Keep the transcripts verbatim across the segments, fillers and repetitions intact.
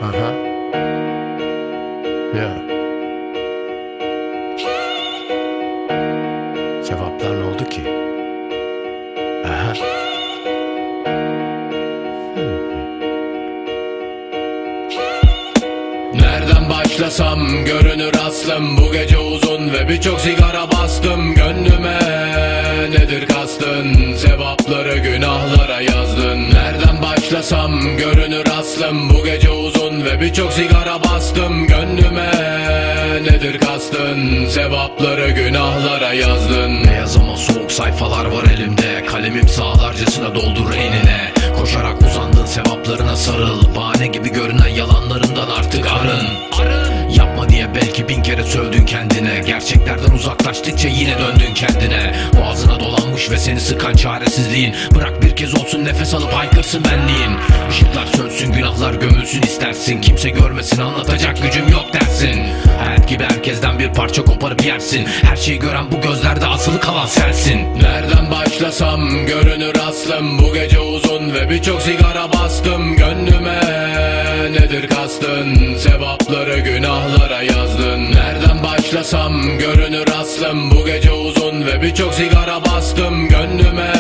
Aha. Ya. Sevaplar ne oldu ki? Aha. Nereden başlasam görünür aslım. Bu gece uzun ve birçok sigara bastım. Gönlüme nedir kastın? Sevapları günahlara yazdın. Nereden başlasam görünür aslım. Bu gece uzun ve birçok sigara bastım. Gönlüme nedir kastın? Sevapları günahlara yazdın. Beyaz ama soğuk sayfalar var elimde. Kalemim sağlarcasına doldur reynine. Koşarak uzandın, sevaplarına sarıl. Bahane gibi görünen yalanlarından artık arın. Arın. Yapma diye belki bin kere sövdün kendine. Gerçeklerden uzaklaştıkça yine döndün kendine. Boğazına dolanmış ve seni sıkan çaresizliğin. Bırak bir kez olsun nefes alıp haykırsın benliğin. Işıklar sönsün, günahlar gömülsün istersin. Kimse görmesin, anlatacak gücüm yok dersin. Hayat gibi herkesten bir parça koparıp yersin. Her şeyi gören bu gözlerde asılı kalan sensin. Nereden başlasam görünür aslım. Bu gece uzun ve birçok sigara bastım. Gönlüme nedir kastın? Sevapları günahlara yazdın. Nereden başlasam görünür aslım. Bu gece uzun ve birçok sigara bastım. Gönlüme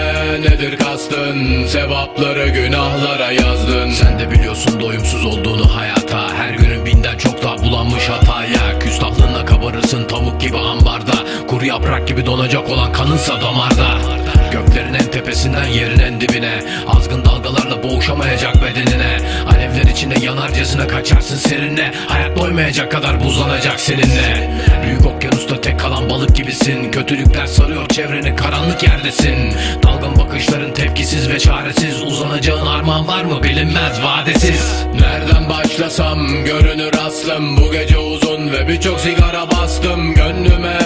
nedir kastın? Sevapları günahlara yazdın. Sen de biliyorsun doyumsuz olduğunu hayata. Her günün binden çok daha bulanmış hataya. Küstahlığınla kabarırsın tavuk gibi ambarda. Kuru yaprak gibi donacak olan kanınsa damarda. Göklerin en tepesinden yerin en dibine. Azgın dalgalarla boğuşamayacak bedenine. Alevler içinde yanarcasına kaçarsın serinle. Hayat doymayacak kadar buzlanacak seninle. Büyük okyanusta tek kalan balık gibisin. Kötülükler sarıyor çevreni, karanlık yerdesin. Dalgın bakışların tepkisiz ve çaresiz. Uzanacağın armağan var mı bilinmez, vadesiz. Nereden başlasam görünür aslım. Bu gece uzun ve birçok sigara bastım. Gönlüme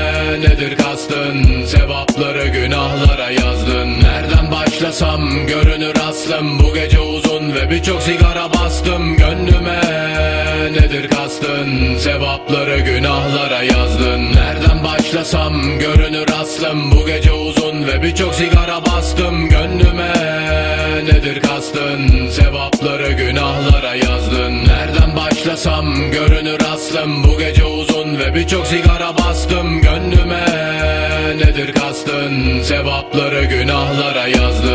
nedir kastın? Sevapları günahlara yazdın. Nereden başlasam görünür aslım. Bu gece uzun ve birçok sigara bastım. Gönlüme nedir kastın? Sevapları günahlara yazdın. Nereden başlasam görünür aslım. Bu gece uzun ve birçok sigara bastım. Gönlüme nedir kastın? Sevapları günahlara yazdın. Nereden başlasam görünür aslım. Bu gece uzun ve birçok sigara bastım. Gönlüme nedir kastın? Sevapları günahlara yazdın.